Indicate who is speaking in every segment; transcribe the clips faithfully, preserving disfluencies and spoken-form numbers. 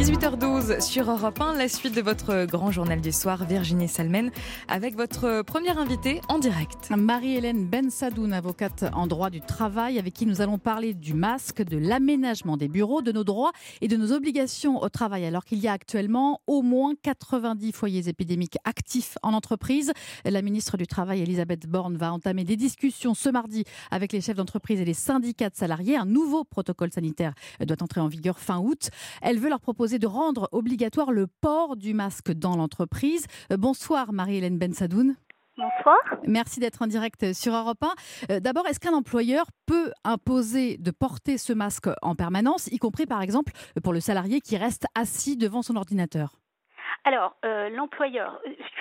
Speaker 1: dix-huit heures douze sur Europe un, la suite de votre grand journal du soir, Virginie Salmen, avec votre première invitée en direct.
Speaker 2: Marie-Hélène Bensadoun, avocate en droit du travail, avec qui nous allons parler du masque, de l'aménagement des bureaux, de nos droits et de nos obligations au travail. Alors qu'il y a actuellement au moins quatre-vingt-dix foyers épidémiques actifs en entreprise, la ministre du Travail, Elisabeth Borne, va entamer des discussions ce mardi avec les chefs d'entreprise et les syndicats de salariés. Un nouveau protocole sanitaire doit entrer en vigueur fin août. Elle veut leur proposer de rendre obligatoire le port du masque dans l'entreprise. Bonsoir Marie-Hélène Bensadoun.
Speaker 3: Bonsoir.
Speaker 2: Merci d'être en direct sur Europe un. D'abord, est-ce qu'un employeur peut imposer de porter ce masque en permanence, y compris par exemple pour le salarié qui reste assis devant son ordinateur ?
Speaker 3: Alors, euh, l'employeur,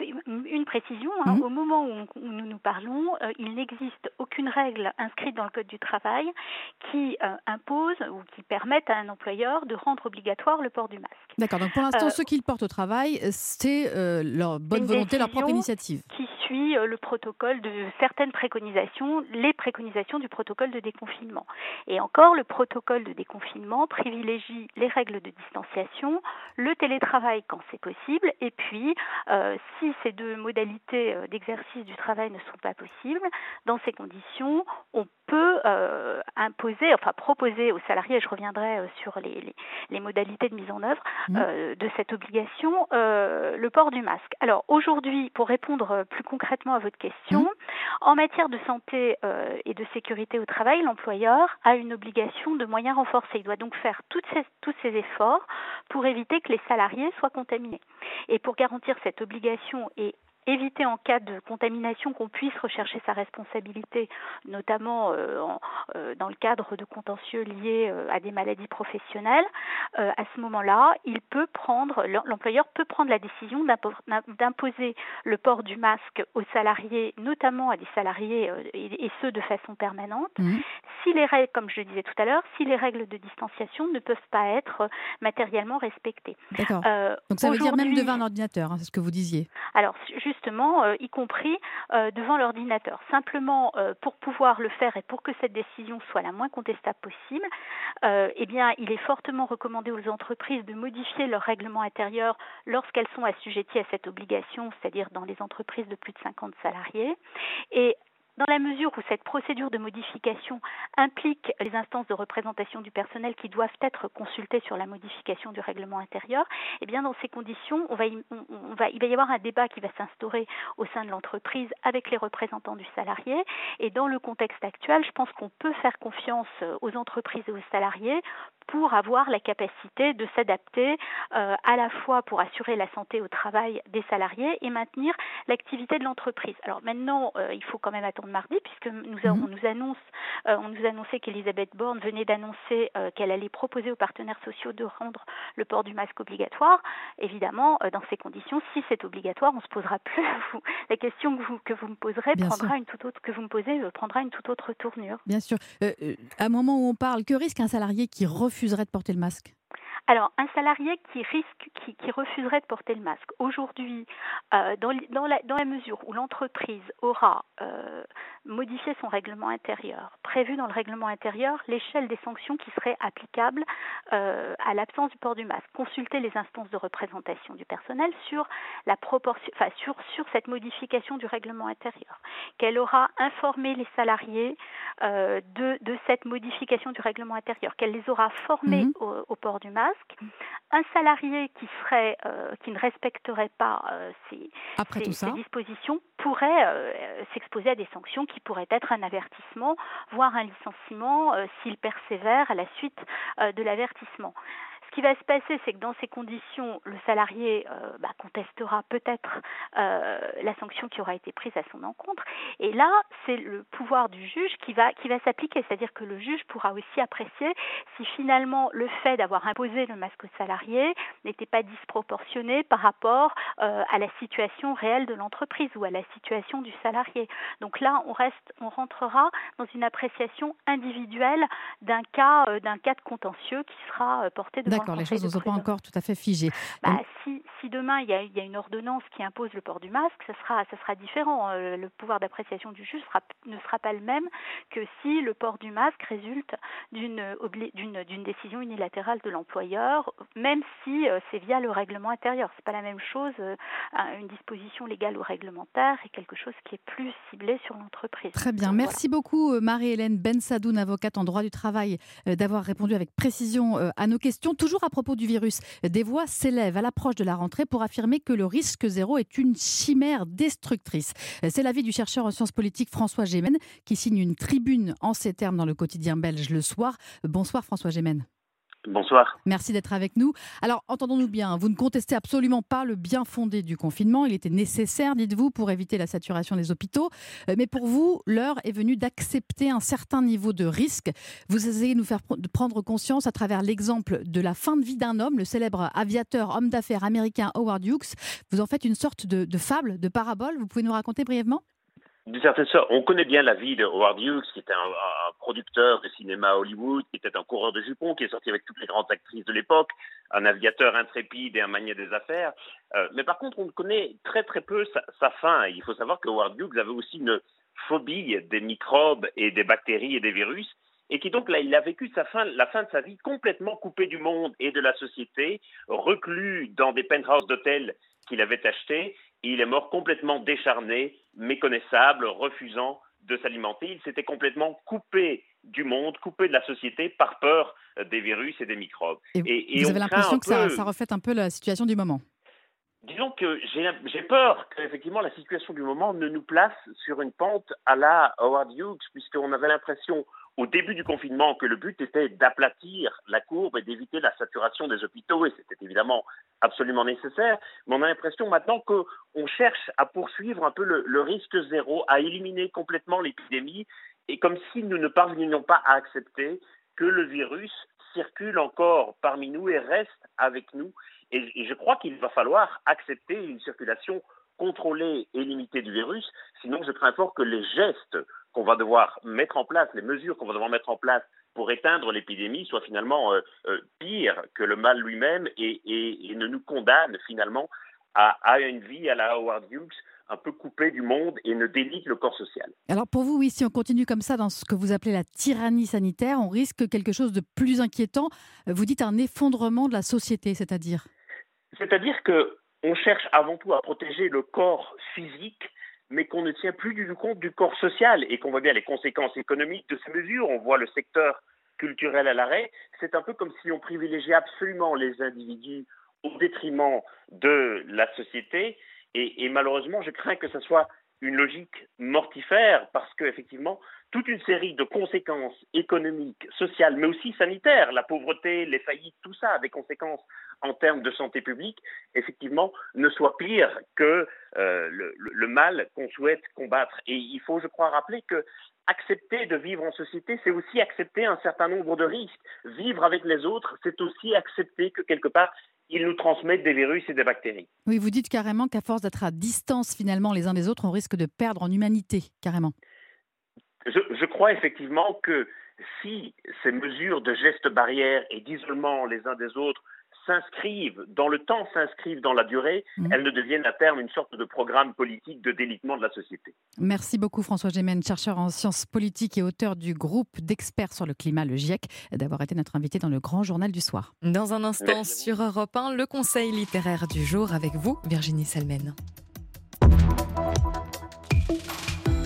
Speaker 3: une précision, hein,
Speaker 2: mmh.
Speaker 3: au moment où, on, où nous nous parlons, euh, il n'existe aucune règle inscrite dans le Code du travail qui euh, impose ou qui permette à un employeur de rendre obligatoire le port du masque.
Speaker 2: D'accord, donc pour l'instant,
Speaker 3: euh,
Speaker 2: ceux qui le portent au travail, c'est euh, leur bonne volonté, leur propre initiative.
Speaker 3: Qui suit euh, le protocole de certaines préconisations, les préconisations du protocole de déconfinement. Et encore, le protocole de déconfinement privilégie les règles de distanciation, le télétravail quand c'est possible, et puis, euh, si ces deux modalités d'exercice du travail ne sont pas possibles, dans ces conditions, on peut euh, imposer, enfin proposer aux salariés, et je reviendrai euh, sur les, les, les modalités de mise en œuvre mmh. euh, de cette obligation, euh, le port du masque. Alors aujourd'hui, pour répondre plus concrètement à votre question, mmh. en matière de santé euh, et de sécurité au travail, l'employeur a une obligation de moyens renforcés. Il doit donc faire toutes ces, tous ces efforts pour éviter que les salariés soient contaminés. Et pour garantir cette obligation et éviter en cas de contamination qu'on puisse rechercher sa responsabilité, notamment euh, en, euh, dans le cadre de contentieux liés euh, à des maladies professionnelles, euh, à ce moment-là, il peut prendre, l'employeur peut prendre la décision d'imposer le port du masque aux salariés, notamment à des salariés euh, et, et ceux de façon permanente, mmh. si les règles, comme je le disais tout à l'heure, si les règles de distanciation ne peuvent pas être matériellement respectées.
Speaker 2: D'accord. Euh, Donc ça veut dire même devant un ordinateur, hein, c'est ce que vous disiez.
Speaker 3: Alors justement, euh, y compris euh, devant l'ordinateur. Simplement, euh, pour pouvoir le faire et pour que cette décision soit la moins contestable possible, euh, eh bien, il est fortement recommandé aux entreprises de modifier leur règlement intérieur lorsqu'elles sont assujetties à cette obligation, c'est-à-dire dans les entreprises de plus de cinquante salariés. Et dans la mesure où cette procédure de modification implique les instances de représentation du personnel qui doivent être consultées sur la modification du règlement intérieur, eh bien dans ces conditions, on va y, on, on va, il va y avoir un débat qui va s'instaurer au sein de l'entreprise avec les représentants du salarié. Et dans le contexte actuel, je pense qu'on peut faire confiance aux entreprises et aux salariés pour avoir la capacité de s'adapter euh, à la fois pour assurer la santé au travail des salariés et maintenir l'activité de l'entreprise. Alors maintenant, euh, il faut quand même attendre mardi puisque nous, mmh. on nous annonce, euh, on nous annonçait qu'Elisabeth Borne venait d'annoncer euh, qu'elle allait proposer aux partenaires sociaux de rendre le port du masque obligatoire. Évidemment, euh, dans ces conditions, si c'est obligatoire, on se posera plus vous, la question que vous que vous me poserez
Speaker 2: Bien
Speaker 3: prendra
Speaker 2: sûr.
Speaker 3: une toute autre que vous me posez euh, prendra une toute autre tournure.
Speaker 2: Bien sûr. Euh, euh, à un moment où on parle, que risque un salarié qui refuserait de porter le masque ?
Speaker 3: Alors, un salarié qui risque, qui, qui refuserait de porter le masque, aujourd'hui, euh, dans, dans, la, dans la mesure où l'entreprise aura euh, modifié son règlement intérieur, prévu dans le règlement intérieur l'échelle des sanctions qui seraient applicables euh, à l'absence du port du masque, consulter les instances de représentation du personnel sur la proportion, enfin sur sur cette modification du règlement intérieur, qu'elle aura informé les salariés euh, de de cette modification du règlement intérieur, qu'elle les aura formés mmh. au, au port du masque. Un salarié qui serait, euh, qui ne respecterait pas euh, ces, ces, ces dispositions pourrait euh, s'exposer à des sanctions qui pourraient être un avertissement, voire un licenciement euh, s'il persévère à la suite euh, de l'avertissement. Ce qui va se passer, c'est que dans ces conditions, le salarié euh, bah, contestera peut-être euh, la sanction qui aura été prise à son encontre. Et là, c'est le pouvoir du juge qui va, qui va s'appliquer. C'est-à-dire que le juge pourra aussi apprécier si finalement le fait d'avoir imposé le masque au salarié n'était pas disproportionné par rapport euh, à la situation réelle de l'entreprise ou à la situation du salarié. Donc là, on, reste, on rentrera dans une appréciation individuelle d'un cas, euh, d'un cas de contentieux qui sera euh, porté devant
Speaker 2: D'accord, les choses ne sont pas encore tout à fait figées.
Speaker 3: Bah, si, si demain il y, a, il y a une ordonnance qui impose le port du masque, ça sera, ça sera différent. Euh, le pouvoir d'appréciation du juge sera, ne sera pas le même que si le port du masque résulte d'une, d'une, d'une décision unilatérale de l'employeur, même si euh, c'est via le règlement intérieur. C'est pas la même chose, euh, une disposition légale ou réglementaire et quelque chose qui est plus ciblé sur l'entreprise.
Speaker 2: Très bien,
Speaker 3: Donc,
Speaker 2: merci
Speaker 3: voilà.
Speaker 2: beaucoup Marie-Hélène Bensadoun, avocate en droit du travail, d'avoir répondu avec précision à nos questions. Toujours à propos du virus, des voix s'élèvent à l'approche de la rentrée pour affirmer que le risque zéro est une chimère destructrice. C'est l'avis du chercheur en sciences politiques François Gémen qui signe une tribune en ces termes dans le quotidien belge Le Soir. Bonsoir François Gémen.
Speaker 4: Bonsoir.
Speaker 2: Merci d'être avec nous. Alors, entendons-nous bien, vous ne contestez absolument pas le bien fondé du confinement. Il était nécessaire, dites-vous, pour éviter la saturation des hôpitaux. Mais pour vous, l'heure est venue d'accepter un certain niveau de risque. Vous essayez de nous faire prendre conscience à travers l'exemple de la fin de vie d'un homme, le célèbre aviateur, homme d'affaires américain Howard Hughes. Vous en faites une sorte de, de fable, de parabole. Vous pouvez nous raconter brièvement ?
Speaker 4: D'une certaine sorte, on connaît bien la vie de Howard Hughes, qui était un, un producteur de cinéma à Hollywood, qui était un coureur de jupons, qui est sorti avec toutes les grandes actrices de l'époque, un navigateur intrépide et un manier des affaires. Euh, mais par contre, on connaît très très peu sa, sa fin. Il faut savoir que Howard Hughes avait aussi une phobie des microbes et des bactéries et des virus, et qui donc là, il a vécu sa fin, la fin de sa vie complètement coupé du monde et de la société, reclus dans des penthouses d'hôtels qu'il avait achetés. Il est mort complètement décharné, méconnaissable, refusant de s'alimenter. Il s'était complètement coupé du monde, coupé de la société par peur des virus et des microbes.
Speaker 2: Et, et, et vous avez l'impression que peu... ça, ça reflète un peu la situation du moment ?
Speaker 4: Disons que j'ai, j'ai peur qu'effectivement la situation du moment ne nous place sur une pente à la Howard Hughes, puisqu'on avait l'impression au début du confinement que le but était d'aplatir la courbe et d'éviter la saturation des hôpitaux, et c'était évidemment absolument nécessaire. Mais on a l'impression maintenant qu'on cherche à poursuivre un peu le, le risque zéro, à éliminer complètement l'épidémie, et comme si nous ne parvenions pas à accepter que le virus circule encore parmi nous et reste avec nous. Et, et je crois qu'il va falloir accepter une circulation contrôlée et limitée du virus, sinon je crains fort que les gestes qu'on va devoir mettre en place, les mesures qu'on va devoir mettre en place pour éteindre l'épidémie soient finalement euh, euh, pires que le mal lui-même et, et, et ne nous condamnent finalement à, à une vie à la Howard Hughes, un peu coupée du monde et ne délite le corps social.
Speaker 2: Alors pour vous, oui, si on continue comme ça dans ce que vous appelez la tyrannie sanitaire, on risque quelque chose de plus inquiétant. Vous dites un effondrement de la société, c'est-à-dire ?
Speaker 4: C'est-à-dire qu'on cherche avant tout à protéger le corps physique, mais qu'on ne tient plus du tout compte du corps social et qu'on voit bien les conséquences économiques de ces mesures. On voit le secteur culturel à l'arrêt. C'est un peu comme si on privilégiait absolument les individus au détriment de la société. Et, et malheureusement, je crains que ce soit une logique mortifère parce qu'effectivement, toute une série de conséquences économiques, sociales, mais aussi sanitaires, la pauvreté, les faillites, tout ça a des conséquences en termes de santé publique, effectivement, ne soit pire que euh, le, le mal qu'on souhaite combattre. Et il faut, je crois, rappeler que accepter de vivre en société, c'est aussi accepter un certain nombre de risques. Vivre avec les autres, c'est aussi accepter que quelque part, ils nous transmettent des virus et des bactéries.
Speaker 2: Oui, vous dites carrément qu'à force d'être à distance finalement les uns des autres, on risque de perdre en humanité, carrément.
Speaker 4: Je, je crois effectivement que si ces mesures de gestes barrières et d'isolement les uns des autres s'inscrivent dans le temps, s'inscrivent dans la durée, mmh. elles ne deviennent à terme une sorte de programme politique de délitement de la société.
Speaker 2: Merci beaucoup François Gémen, chercheur en sciences politiques et auteur du groupe d'experts sur le climat, le GIEC, d'avoir été notre invité dans le Grand Journal du Soir.
Speaker 1: Dans un instant sur Europe un, le conseil littéraire du jour avec vous, Virginie Salmen.